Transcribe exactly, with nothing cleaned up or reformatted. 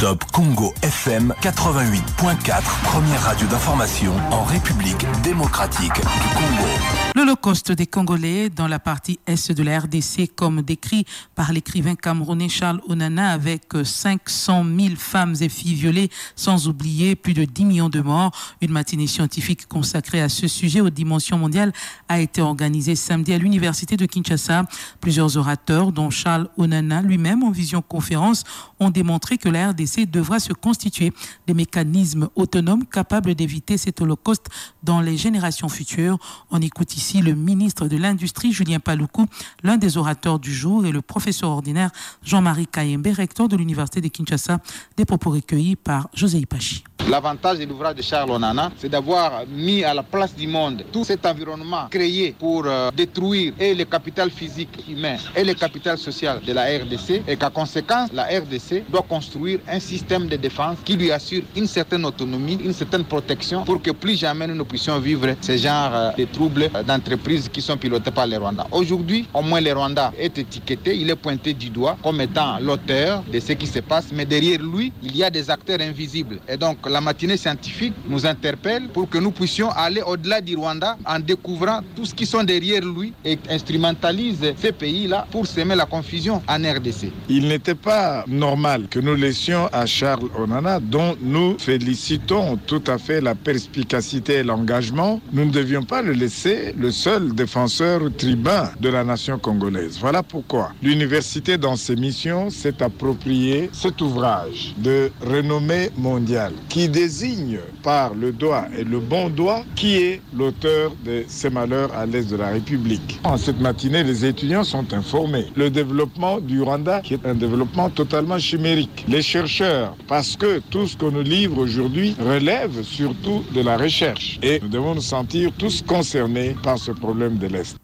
Top Congo F M quatre-vingt-huit point quatre, première radio d'information en République démocratique du Congo. L'Holocauste des Congolais dans la partie est de la R D C, comme décrit par l'écrivain camerounais Charles Onana, avec cinq cent mille femmes et filles violées, sans oublier plus de dix millions de morts. Une matinée scientifique consacrée à ce sujet aux dimensions mondiales a été organisée samedi à l'université de Kinshasa. Plusieurs orateurs, dont Charles Onana lui-même en visioconférence, ont démontré que la R D C devra se constituer des mécanismes autonomes capables d'éviter cet holocauste dans les générations futures. On écoute ici le ministre de l'Industrie, Julien Paluku, l'un des orateurs du jour, et le professeur ordinaire Jean-Marie Kayembe, recteur de l'université de Kinshasa, des propos recueillis par José Ipachi. L'avantage de l'ouvrage de Charles Onana, c'est d'avoir mis à la place du monde tout cet environnement créé pour euh, détruire et le capital physique humain et le capital social de la R D C, et qu'à conséquence, la R D C doit construire un système de défense qui lui assure une certaine autonomie, une certaine protection, pour que plus jamais nous ne puissions vivre ce genre euh, de troubles euh, d'entreprises qui sont pilotées par les Rwandais. Aujourd'hui, au moins le Rwanda est étiqueté, il est pointé du doigt comme étant l'auteur de ce qui se passe, mais derrière lui, il y a des acteurs invisibles. Et donc, la matinée scientifique nous interpelle pour que nous puissions aller au-delà du Rwanda en découvrant tout ce qui sont derrière lui et instrumentalise ces pays-là pour semer la confusion en R D C. Il n'était pas normal que nous laissions à Charles Onana, dont nous félicitons tout à fait la perspicacité et l'engagement, nous ne devions pas le laisser le seul défenseur tribun de la nation congolaise. Voilà pourquoi l'université, dans ses missions, s'est approprié cet ouvrage de renommée mondiale qui désigne par le doigt et le bon doigt qui est l'auteur de ces malheurs à l'est de la République. En cette matinée, les étudiants sont informés. Le développement du Rwanda, qui est un développement totalement chimérique. Les chercheurs, parce que tout ce qu'on nous livre aujourd'hui relève surtout de la recherche. Et nous devons nous sentir tous concernés par ce problème de l'Est.